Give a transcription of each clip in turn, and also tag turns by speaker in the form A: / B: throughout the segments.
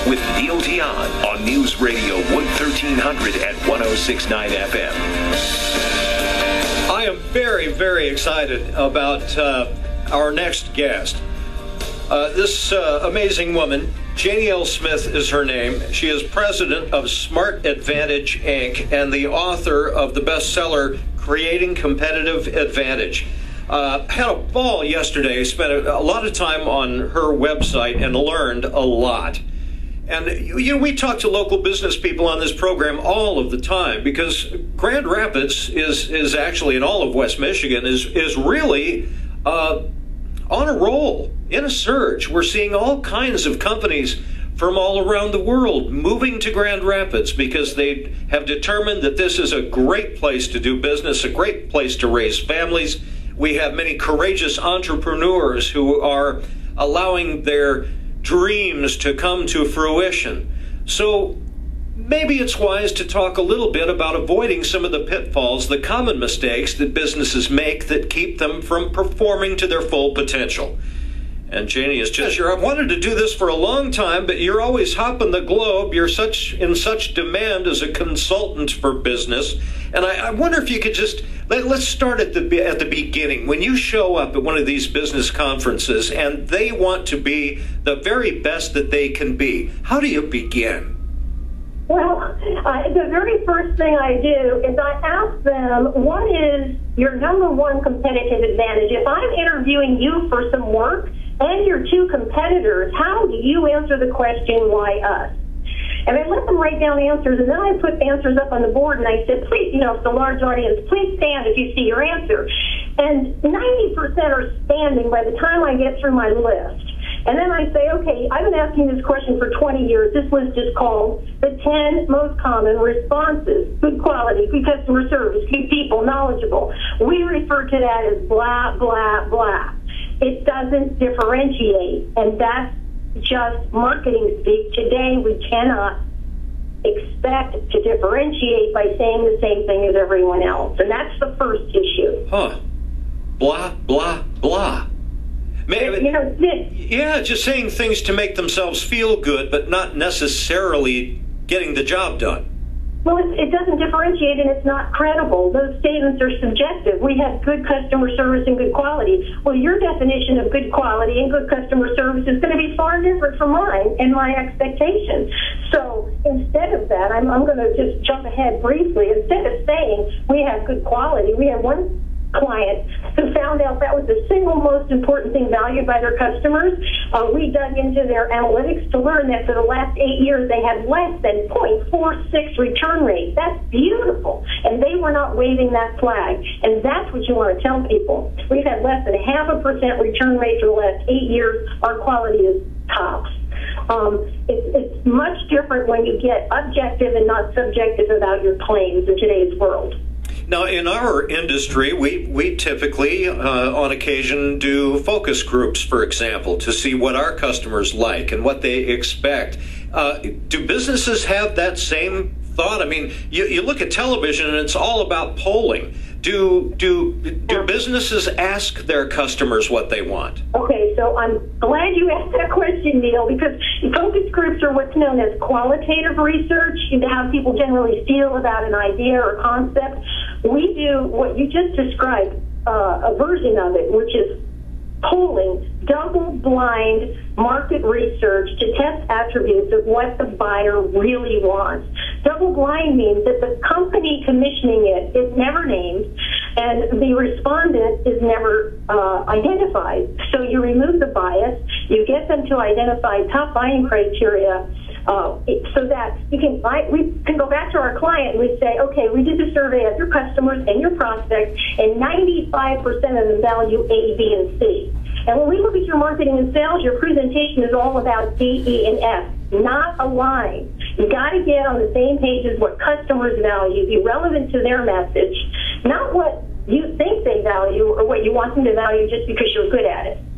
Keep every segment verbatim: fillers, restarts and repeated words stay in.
A: with Neil Dion on News Radio one thirteen hundred and one oh six point nine F M.
B: I am very, very excited about uh, our next guest. Uh, this uh, amazing woman, Janie L. Smith is her name. She is president of Smart Advantage, Incorporated, and the author of the bestseller, Creating Competitive Advantage. Uh, had a ball yesterday, spent a, a lot of time on her website and learned a lot. And, you know, we talk to local business people on this program all of the time because Grand Rapids is, is actually, in all of West Michigan, is, is really uh, on a roll, in a surge. We're seeing all kinds of companies from all around the world moving to Grand Rapids because they have determined that this is a great place to do business, a great place to raise families. We have many courageous entrepreneurs who are allowing their dreams to come to fruition. So maybe it's wise to talk a little bit about avoiding some of the pitfalls, the common mistakes that businesses make that keep them from performing to their full potential. And Janie is just, I've wanted to do this for a long time, but you're always hopping the globe. You're such in such demand as a consultant for business. And I, I wonder if you could just, let, let's start at the at the beginning. When you show up at one of these business conferences and they want to be the very best that they can be, how do you begin?
C: Well, uh, the very first thing I do is I ask them, what is your number one competitive advantage? If I'm interviewing you for some work and your two competitors, how do you answer the question, why us? And I let them write down answers, and then I put answers up on the board, and I said, please, you know, it's a large audience, please stand if you see your answer. And ninety percent are standing by the time I get through my list. And then I say, okay, I've been asking this question for twenty years. This list is called the ten most common responses. Good quality, good customer service, good people, knowledgeable. We refer to that as blah, blah, blah. It doesn't differentiate, and that's just marketing speak. Today, we cannot expect to differentiate by saying the same thing as everyone else, and that's the first issue.
B: Huh. Blah, blah, blah. Maybe,
C: you know, this,
B: yeah, just saying things to make themselves feel good, but not necessarily getting the job done.
C: Well, it, it doesn't differentiate, and it's not credible. Those statements are subjective. We have good customer service and good quality. Well, your definition of good quality and good customer service is going to be far different from mine and my expectations. So instead of that, I'm, I'm going to just jump ahead briefly. Instead of saying we have good quality, we have one client who found out that was the single most important thing valued by their customers. Uh, we dug into their analytics to learn that for the last eight years they had less than zero point four six return rate. That's beautiful. And they were not waving that flag. And that's what you want to tell people. We've had less than half a percent return rate for the last eight years. Our quality is tops. Um, it, it's much different when you get objective and not subjective about your claims in today's world.
B: Now, in our industry, we, we typically, uh, on occasion, do focus groups, for example, to see what our customers like and what they expect. Uh, do businesses have that same thought? I mean, you, you look at television and it's all about polling. Do, do, do businesses ask their customers what they want?
C: Okay, so I'm glad you asked that question, Neil, because focus groups are what's known as qualitative research, into how people generally feel about an idea or concept. We do what you just described, uh, a version of it, which is polling, double-blind market research to test attributes of what the buyer really wants. Double-blind means that the company commissioning it is never named and the respondent is never uh, identified. So you remove the bias, you get them to identify top buying criteria, Uh, so that you can, I, we can go back to our client and we say, okay, we did the survey of your customers and your prospects, and ninety-five percent of them value A, B, and C. And when we look at your marketing and sales, your presentation is all about D, E, and F, not aligned. You got to get on the same page as what customers value, be relevant to their message, not what you think they value or what you want them to value just because you're good at it.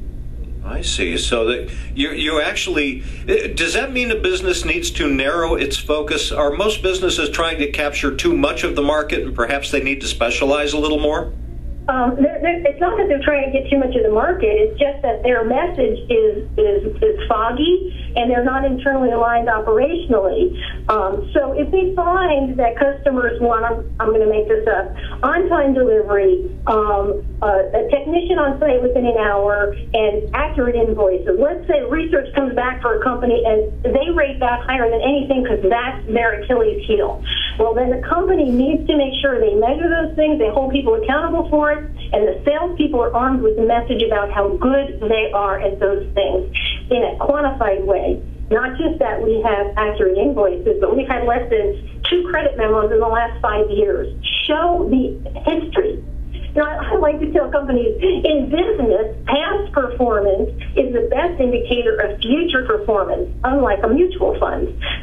B: I see. So that you you actually, does that mean a business needs to narrow its focus? Are most businesses trying to capture too much of the market and perhaps they need to specialize a little more?
C: Um, they're, they're, it's not that they're trying to get too much of the market. It's just that their message is is, is foggy. and they're not internally aligned operationally. Um, so if they find that customers want, I'm, I'm going to make this up, on-time delivery, um, uh, a technician on site within an hour, and accurate invoices. Let's say research comes back for a company and they rate that higher than anything because that's their Achilles heel. Well, then the company needs to make sure they measure those things, they hold people accountable for it, and the salespeople are armed with a message about how good they are at those things in a quantified way. Not just that we have accurate invoices, but we've had less than two credit memos in the last five years. Show the history. You know, I like to tell companies, in business, past performance is the best indicator of future performance, unlike a mutual fund.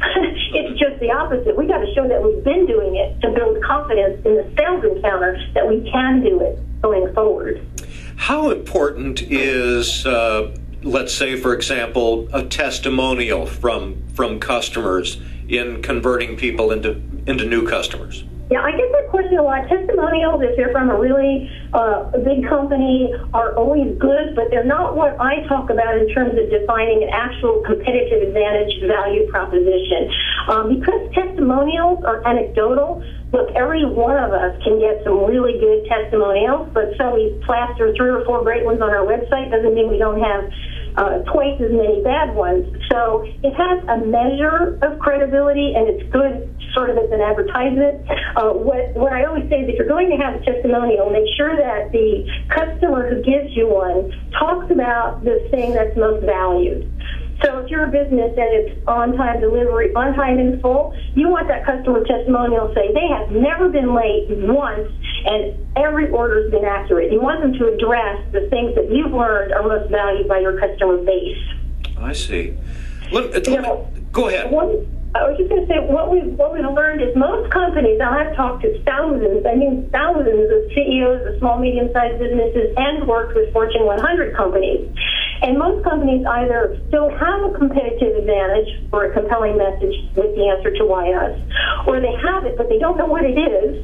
C: It's just the opposite. We got to show that we've been doing it to build confidence in the sales encounter that we can do it going forward.
B: How important is, uh, let's say, for example, a testimonial from from customers in converting people into into new customers?
C: Yeah, I get that question a lot. Testimonials, if they're from a really uh, a big company, are always good, but they're not what I talk about in terms of defining an actual competitive advantage value proposition. Um, because testimonials are anecdotal, look, every one of us can get some really good testimonials, but so we plaster three or four great ones on our website doesn't mean we don't have Uh, twice as many bad ones. So it has a measure of credibility, and it's good sort of as an advertisement. Uh, what, what I always say is if you're going to have a testimonial, make sure that the customer who gives you one talks about the thing that's most valued. So if you're a business and it's on-time delivery, on-time in full, you want that customer testimonial to say they have never been late once and every order's been accurate. You want them to address the things that you've learned are most valued by your customer base.
B: I see. Let, let,
C: you know,
B: go ahead.
C: One, I was just going to say, what we've, what we've learned is most companies, and I've talked to thousands, I mean thousands of C E Os of small, medium-sized businesses and worked with Fortune one hundred companies. And most companies either don't have a competitive advantage or a compelling message with the answer to why us, or they have it, but they don't know what it is,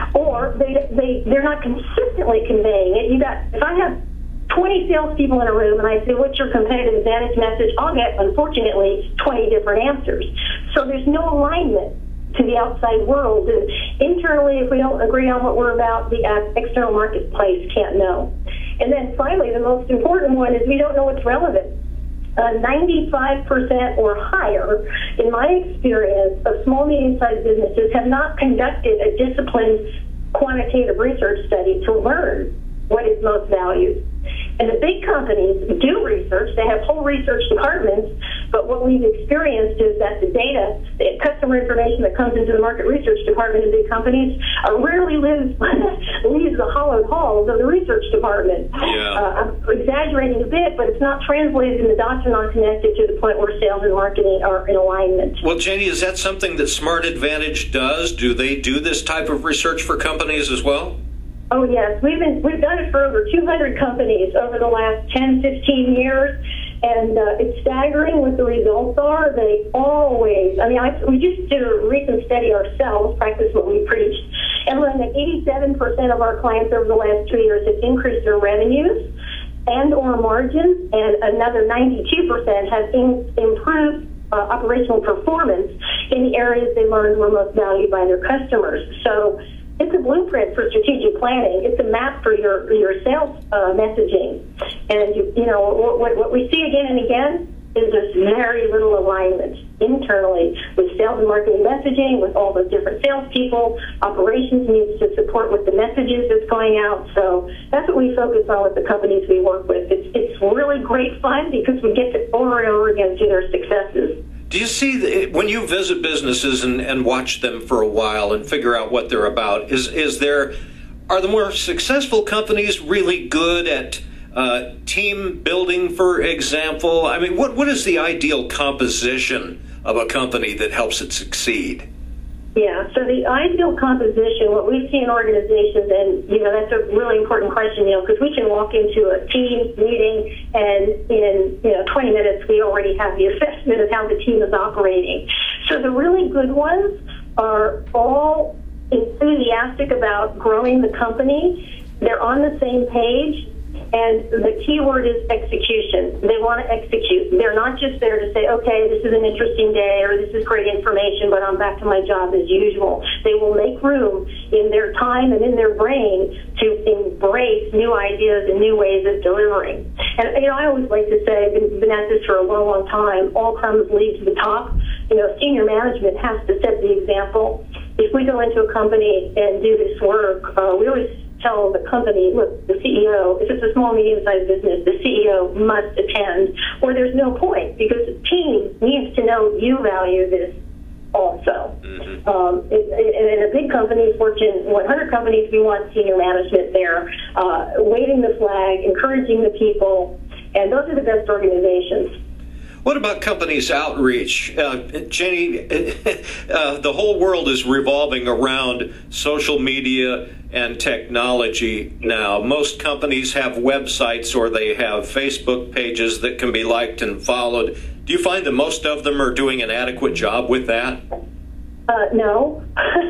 C: or they, they, they're not consistently conveying it. You got, if I have twenty salespeople in a room and I say, what's your competitive advantage message? I'll get, unfortunately, twenty different answers. So there's no alignment to the outside world. And internally, if we don't agree on what we're about, the external marketplace can't know. And then finally, the most important one is we don't know what's relevant. Uh, ninety-five percent or higher, in my experience, of small, medium-sized businesses have not conducted a disciplined quantitative research study to learn what is most valued. And the big companies do research. They have whole research departments, but what we've experienced is that the data, the customer information that comes into the market research department in big companies uh, rarely lives, leaves the hollowed halls of the research department.
B: Yeah.
C: Uh, I'm exaggerating a bit, but it's not translated and the dots are not connected to the point where sales and marketing are in alignment.
B: Well, Janie, is that something that Smart Advantage does? Do they do this type of research for companies as well?
C: Oh, yes. We've been, we've done it for over two hundred companies over the last ten, fifteen years, and uh, it's staggering what the results are. They always, I mean, I, we just did a recent study ourselves, practice what we preached, and learned that eighty-seven percent of our clients over the last two years have increased their revenues and or margins, and another ninety-two percent have in, improved uh, operational performance in the areas they learned were most valued by their customers. So it's a blueprint for strategic planning. It's a map for your your sales uh, messaging. And, you, you know, what, what we see again and again is there's very little alignment internally with sales and marketing messaging, with all the different salespeople. Operations needs to support with the messages that's going out. So that's what we focus on with the companies we work with. It's, it's really great fun because we get to over and over again see their successes.
B: Do you see, the, when you visit businesses and, and watch them for a while and figure out what they're about, is is there, are the more successful companies really good at uh, team building, for example? I mean, what what is the ideal composition of a company that helps it succeed?
C: Yeah, so the ideal composition, what we see in organizations, and, you know, that's a really important question, Neil, because we can walk into a team meeting and in, you know, twenty minutes we already have the assessment of how the team is operating. So the really good ones are all enthusiastic about growing the company. They're on the same page, And the key word is execution. They want to execute. They're not just there to say, okay, this is an interesting day or this is great information, but I'm back to my job as usual. They will make room in their time and in their brain to embrace new ideas and new ways of delivering. And, you know, I always like to say, I've been, been at this for a long, long time, all comes lead to the top. You know, senior management has to set the example. If we go into a company and do this work, uh, we always tell the company, look, the C E O, if it's a small, medium-sized business, the C E O must attend, or there's no point, because the team needs to know you value this also. Mm-hmm. Um, it, it, in a big company, Fortune one hundred companies, we want senior management there, uh, waving the flag, encouraging the people, and those are the best organizations.
B: What about companies' outreach? Uh, Janie, uh, the whole world is revolving around social media and technology now. Most companies have websites or they have Facebook pages that can be liked and followed. Do you find that most of them are doing an adequate job with that?
C: Uh, no.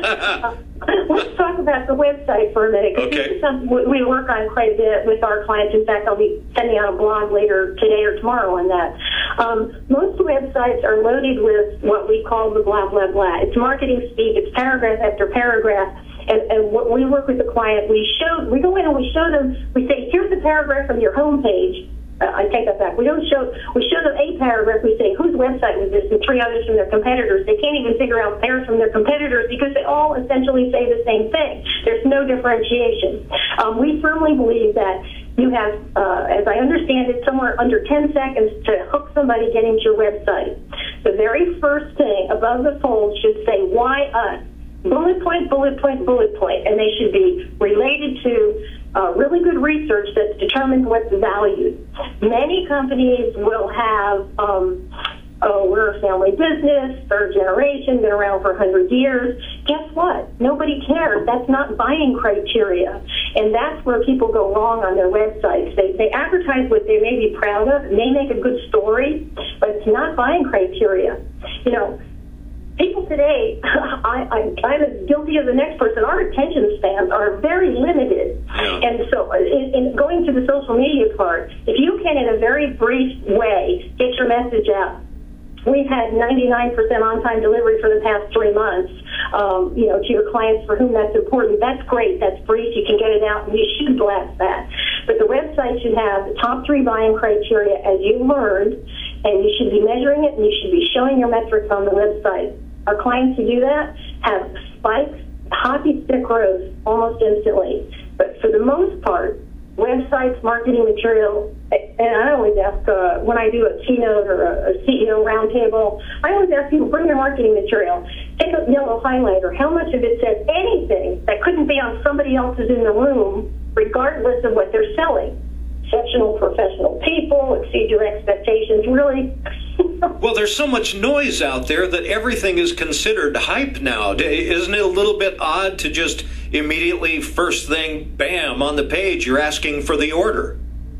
C: Let's talk about the website for a minute.
B: Okay.
C: This is something we work on quite a bit with our clients. In fact, I'll be sending out a blog later today or tomorrow on that. Um, most websites are loaded with what we call the blah, blah, blah. It's marketing speak. It's paragraph after paragraph. And, and when we work with the client, we show, we go in and we show them, we say, here's the paragraph from your homepage. Uh, I take that back. We don't show, we show them a paragraph. We say, whose website was this? And three others from their competitors. They can't even figure out theirs from their competitors because they all essentially say the same thing. There's no differentiation. Um, we firmly believe that you have, uh, as I understand it, somewhere under ten seconds to hook somebody getting to your website. The very first thing above the fold should say, why us? Bullet point, bullet point, bullet point. And they should be related to Uh, really good research that's determined what's valued. Many companies will have, um, oh, we're a family business, third generation, been around for one hundred years. Guess what? Nobody cares. That's not buying criteria. And that's where people go wrong on their websites. They, they advertise what they may be proud of, may make a good story, but it's not buying criteria. You know, people today, I, I, I'm as guilty as the next person. Our attention spans are very limited. Yeah. And so in, in going to the social media part, if you can, in a very brief way, get your message out. We've had ninety-nine percent on-time delivery for the past three months, um, you know, to your clients for whom that's important. That's great. That's brief. You can get it out, and you should blast that. But the website should have the top three buying criteria as you learned, and you should be measuring it, and you should be showing your metrics on the website. Our clients who do that have spikes, hockey stick growth almost instantly. But for the most part, websites, marketing material, and I always ask, uh, when I do a keynote or a, a C E O roundtable, I always ask people, bring your marketing material. Take a yellow highlighter. How much of it says anything that couldn't be on somebody else's in the room, regardless of what they're selling? Exceptional professional people, exceed your expectations, really.
B: Well, there's so much noise out there that everything is considered hype now. Isn't it a little bit odd to just immediately, first thing, bam, on the page, you're asking for the order?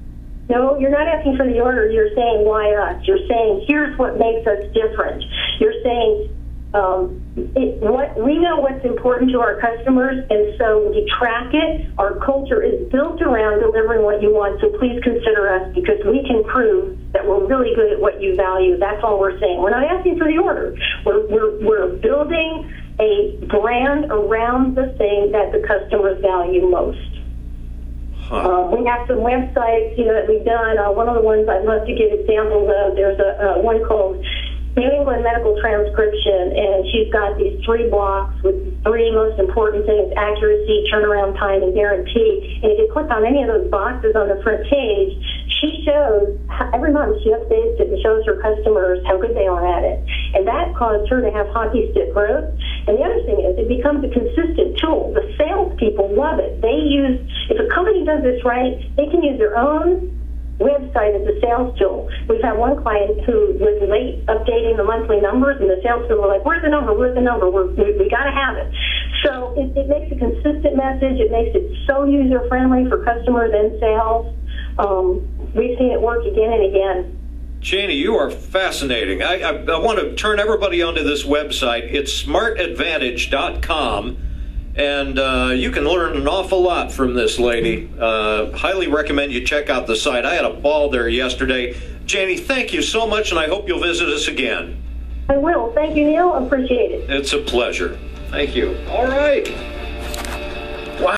C: No, you're not asking for the order. You're saying, why us? You're saying, here's what makes us different. You're saying, um, it, what we know what's important to our customers, and so we track it. Our culture is built around delivering what you want, so please consider us because we can prove that we're really good at what you value. That's all we're saying. We're not asking for the order. We're, we're, we're building a brand around the thing that the customers value most. Huh. Um, we have some websites, you know, that we've done. Uh, one of the ones I'd love to give examples of, there's a uh, one called New England Medical Transcription, and she's got these three blocks with three most important things: accuracy, turnaround time, and guarantee. And if you click on any of those boxes on the front page, she shows, every month she updates it and shows her customers how good they are at it. And that caused her to have hockey stick growth. And the other thing is, it becomes a consistent tool. The salespeople love it. They use, if a company does this right, they can use their own website as a sales tool. We've had one client who was late updating the monthly numbers, and the sales people were like, where's the number, where's the number, We're, we we got to have it. So it, it makes a consistent message. It makes it so user-friendly for customers and sales. Um, we've seen it work again and again.
B: Janie, you are fascinating. I, I, I want to turn everybody onto this website. It's smart advantage dot com. And uh, you can learn an awful lot from this lady. Uh, highly recommend you check out the site. I had a ball there yesterday. Janie, thank you so much, and I hope you'll visit us again.
C: I will. Thank you, Neil. Appreciate it.
B: It's a pleasure. Thank you. All right.